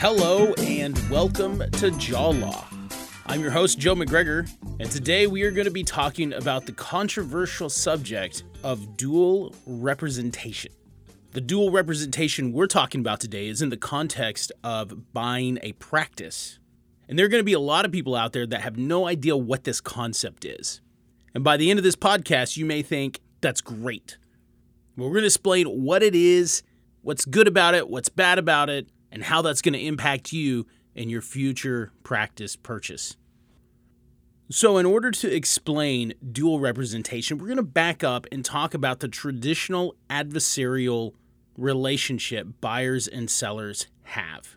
Hello and welcome to Jaw Law. I'm your host, Joe McGregor, and today we are going to be talking about the controversial subject of dual representation. The dual representation we're talking about today is in the context of buying a practice. And there are going to be a lot of people out there that have no idea what this concept is. And by the end of this podcast, you may think, that's great. Well, we're going to explain what it is, what's good about it, what's bad about it, and how that's going to impact you in your future practice purchase. So in order to explain dual representation, we're going to back up and talk about the traditional adversarial relationship buyers and sellers have.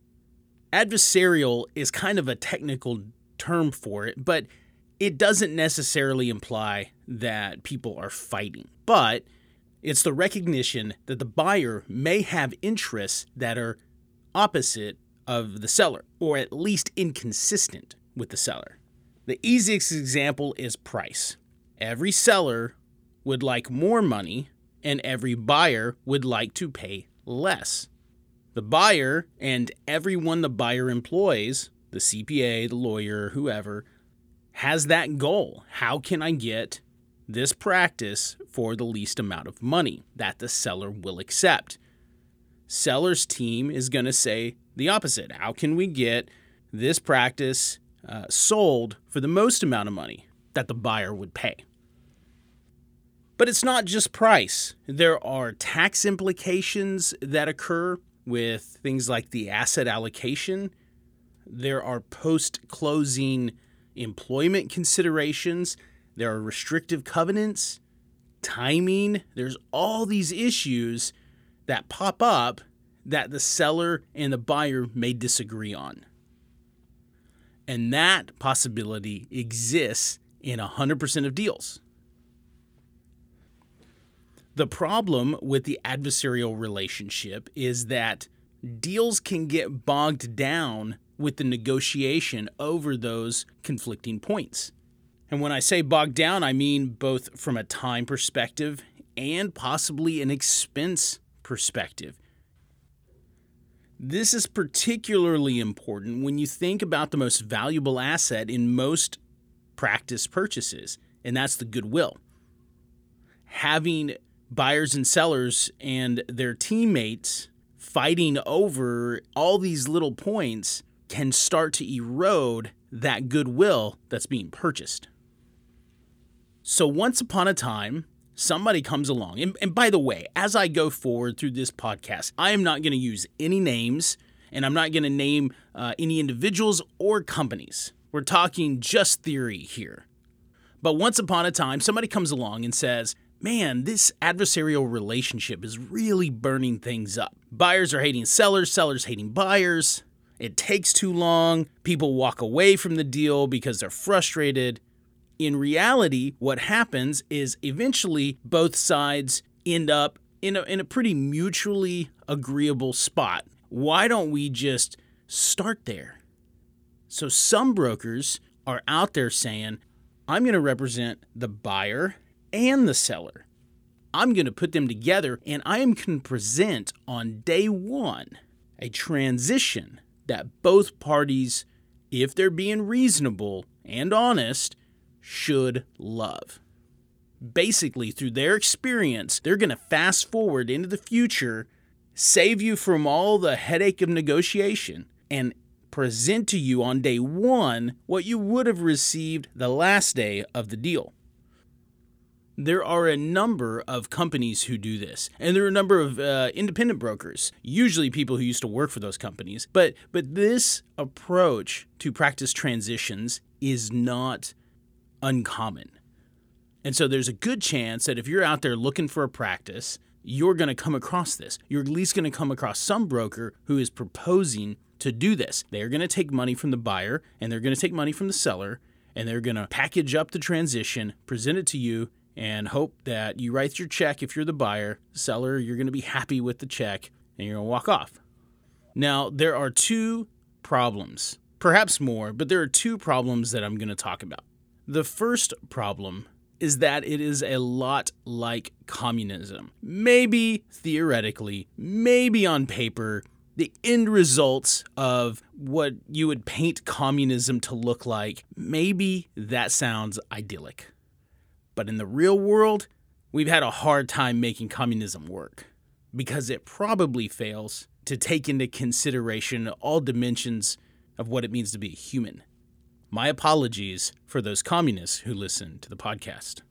Adversarial is kind of a technical term for it, but it doesn't necessarily imply that people are fighting. But it's the recognition that the buyer may have interests that are opposite of the seller, or at least inconsistent with the seller. The easiest example is price. Every seller would like more money, and every buyer would like to pay less. The buyer and everyone the buyer employs, the CPA, the lawyer, whoever, has that goal. How can I get this practice for the least amount of money that the seller will accept? Seller's team is going to say the opposite. How can we get this practice sold for the most amount of money that the buyer would pay? But it's not just price. There are tax implications that occur with things like the asset allocation. There are post-closing employment considerations. There are restrictive covenants, timing. There's all these issues that pop up that the seller and the buyer may disagree on. And that possibility exists in 100% of deals. The problem with the adversarial relationship is that deals can get bogged down with the negotiation over those conflicting points. And when I say bogged down, I mean both from a time perspective and possibly an expense perspective. This is particularly important when you think about the most valuable asset in most practice purchases, and that's the goodwill. Having buyers and sellers and their teammates fighting over all these little points can start to erode that goodwill that's being purchased. So once upon a time, somebody comes along, and by the way, as I go forward through this podcast, I am not going to use any names, and I'm not going to name any individuals or companies. We're talking just theory here. But once upon a time, somebody comes along and says, man, this adversarial relationship is really burning things up. Buyers are hating sellers, sellers hating buyers. It takes too long. People walk away from the deal because they're frustrated. In reality, what happens is eventually both sides end up in a pretty mutually agreeable spot. Why don't we just start there? So some brokers are out there saying, I'm going to represent the buyer and the seller. I'm going to put them together, and I am going to present on day one a transition that both parties, if they're being reasonable and honest, should love. Basically, through their experience, they're going to fast forward into the future, save you from all the headache of negotiation, and present to you on day one what you would have received the last day of the deal. There are a number of companies who do this, and there are a number of independent brokers, usually people who used to work for those companies. But this approach to practice transitions is not uncommon. And so there's a good chance that if you're out there looking for a practice, you're going to come across this. You're at least going to come across some broker who is proposing to do this. They're going to take money from the buyer, and they're going to take money from the seller, and they're going to package up the transition, present it to you, and hope that you write your check if you're the buyer. Seller, you're going to be happy with the check, and you're going to walk off. Now, there are two problems, perhaps more, but there are two problems that I'm going to talk about. The first problem is that it is a lot like communism. Maybe theoretically, maybe on paper, the end results of what you would paint communism to look like, maybe that sounds idyllic. But in the real world, we've had a hard time making communism work because it probably fails to take into consideration all dimensions of what it means to be a human. My apologies for those communists who listen to the podcast.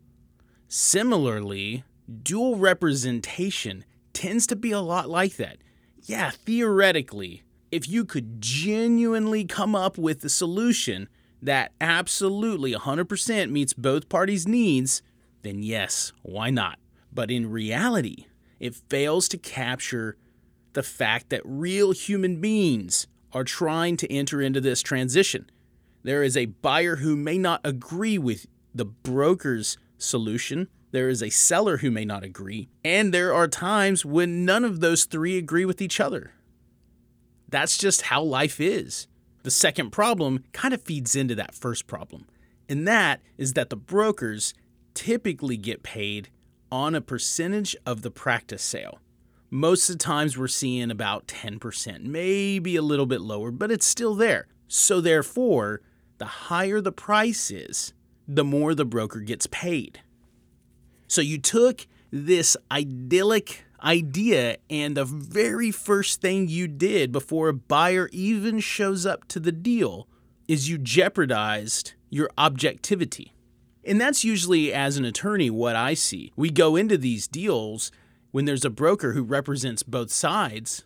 Similarly, dual representation tends to be a lot like that. Yeah, theoretically, if you could genuinely come up with a solution that absolutely 100% meets both parties' needs, then yes, why not? But in reality, it fails to capture the fact that real human beings are trying to enter into this transition. There is a buyer who may not agree with the broker's solution. There is a seller who may not agree. And there are times when none of those three agree with each other. That's just how life is. The second problem kind of feeds into that first problem. And that is that the brokers typically get paid on a percentage of the practice sale. Most of the times we're seeing about 10%, maybe a little bit lower, but it's still there. So therefore, the higher the price is, the more the broker gets paid. So you took this idyllic idea, and the very first thing you did before a buyer even shows up to the deal is you jeopardized your objectivity. And that's usually, as an attorney, what I see. We go into these deals when there's a broker who represents both sides.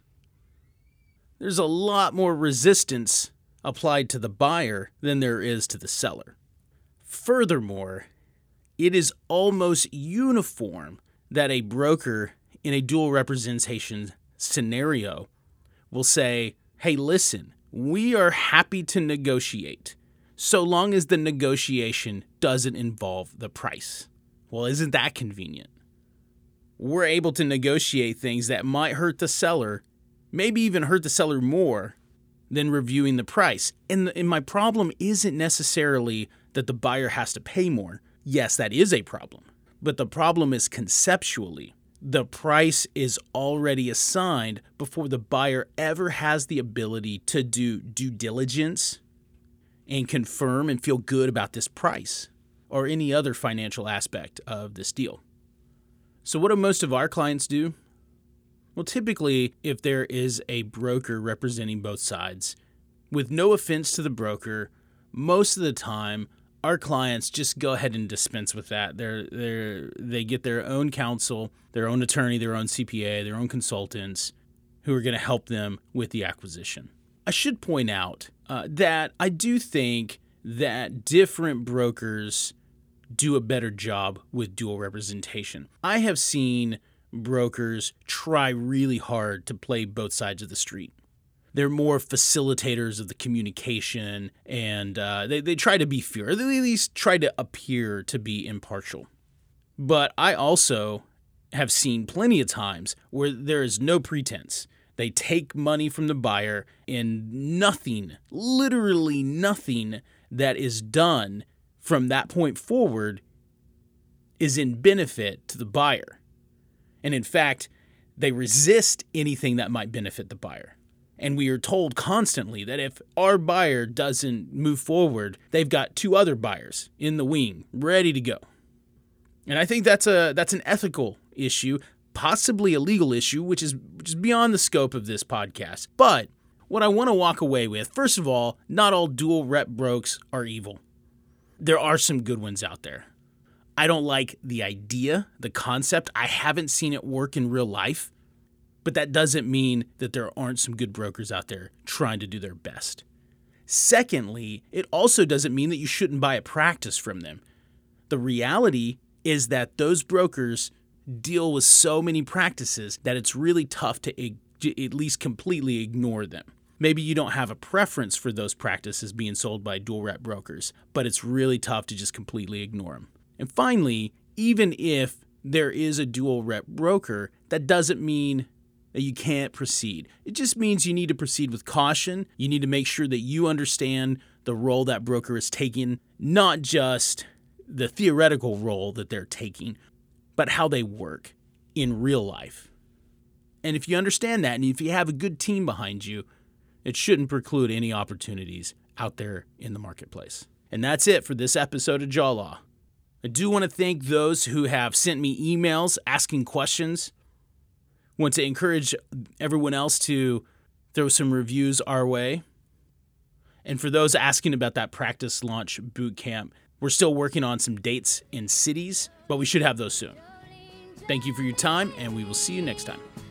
There's a lot more resistance applied to the buyer than there is to the seller. Furthermore, it is almost uniform that a broker in a dual representation scenario will say, hey, listen, we are happy to negotiate so long as the negotiation doesn't involve the price. Well, isn't that convenient? We're able to negotiate things that might hurt the seller, maybe even hurt the seller more than reviewing the price. And my problem isn't necessarily that the buyer has to pay more. Yes, that is a problem. But the problem is conceptually. The price is already assigned before the buyer ever has the ability to do due diligence and confirm and feel good about this price or any other financial aspect of this deal. So what do most of our clients do? Well, typically, if there is a broker representing both sides, with no offense to the broker, most of the time, our clients just go ahead and dispense with that. They get their own counsel, their own attorney, their own CPA, their own consultants who are going to help them with the acquisition. I should point out that I do think that different brokers do a better job with dual representation. I have seen brokers try really hard to play both sides of the street. They're more facilitators of the communication, and they try to be fair. They at least try to appear to be impartial. But I also have seen plenty of times where there is no pretense. They take money from the buyer, and nothing, literally nothing that is done from that point forward is in benefit to the buyer. And in fact, they resist anything that might benefit the buyer. And we are told constantly that if our buyer doesn't move forward, they've got two other buyers in the wing ready to go. And I think that's an ethical issue, possibly a legal issue, which is beyond the scope of this podcast. But what I want to walk away with, first of all, not all dual rep brokes are evil. There are some good ones out there. I don't like the idea, the concept. I haven't seen it work in real life. But that doesn't mean that there aren't some good brokers out there trying to do their best. Secondly, it also doesn't mean that you shouldn't buy a practice from them. The reality is that those brokers deal with so many practices that it's really tough to at least completely ignore them. Maybe you don't have a preference for those practices being sold by dual rep brokers, but it's really tough to just completely ignore them. And finally, even if there is a dual rep broker, that doesn't mean that you can't proceed. It just means you need to proceed with caution. You need to make sure that you understand the role that broker is taking, not just the theoretical role that they're taking, but how they work in real life. And if you understand that, and if you have a good team behind you, it shouldn't preclude any opportunities out there in the marketplace. And that's it for this episode of Jaw Law. I do want to thank those who have sent me emails asking questions. Want to encourage everyone else to throw some reviews our way. And for those asking about that practice launch boot camp, we're still working on some dates in cities, but we should have those soon. Thank you for your time, and we will see you next time.